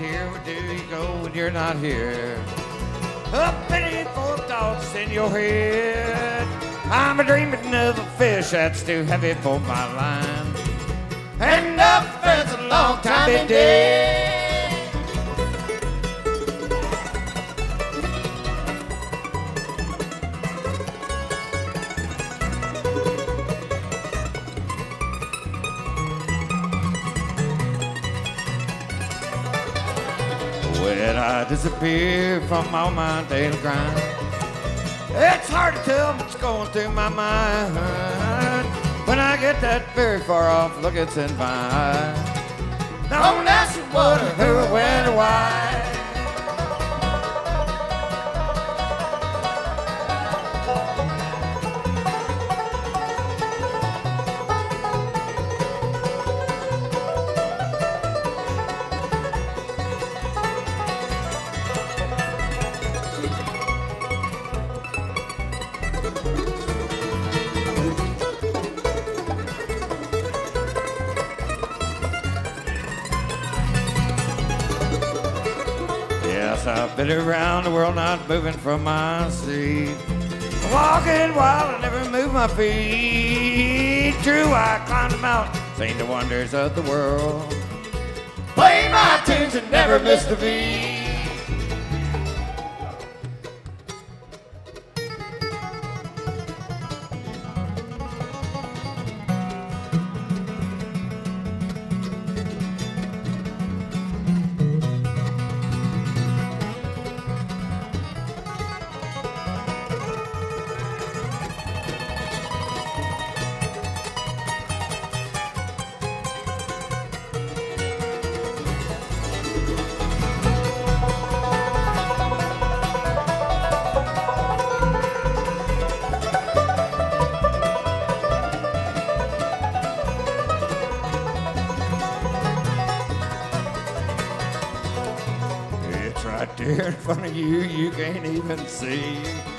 dear, where do you go when you're not here? A penny full of thoughts in your head. I'm a dreaming of a fish that's too heavy for my line. And up there's a long time been dead. When I disappear from all my daily grind, it's hard to tell what's going through my mind. When I get that very far off look, it's in my eye. Don't ask me what or who or when or why. Yes, I've been around the world, not moving from my seat. Walking while I never move my feet. True, I climbed the mountain, seen the wonders of the world. Play my tunes and never missed a beat. Right there in front of you, you can't even see.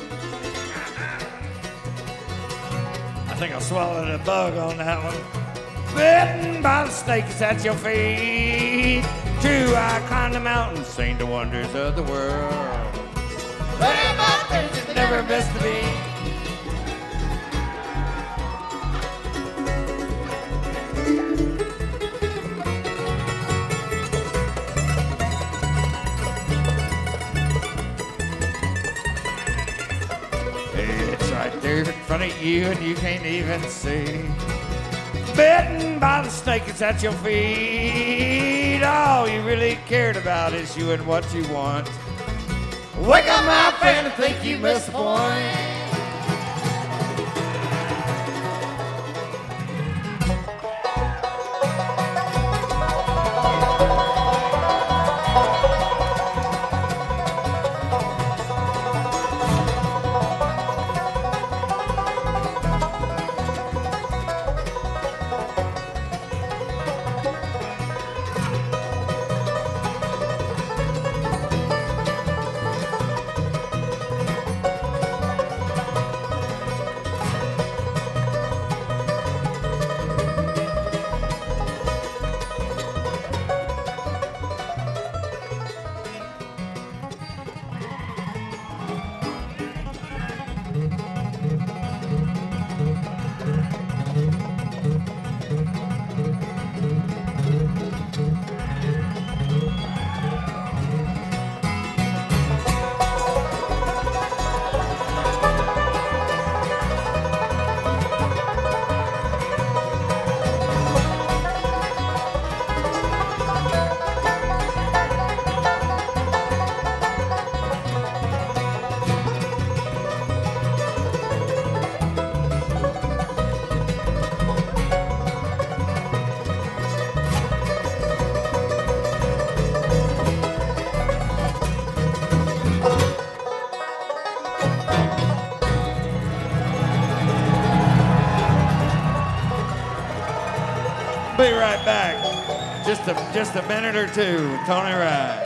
I think I swallowed a bug on that one. Bitten by the snakes at your feet. True, I climbed the mountains, seen the wonders of the world. But in my things never missed a beat. It's right there in front of you and you can't even see. Bitten by the snake that's at your feet. All you really cared about is you and what you want. Wake up, my friend, and think you missed the point. Be right back. Just a minute or two. Tony Ride.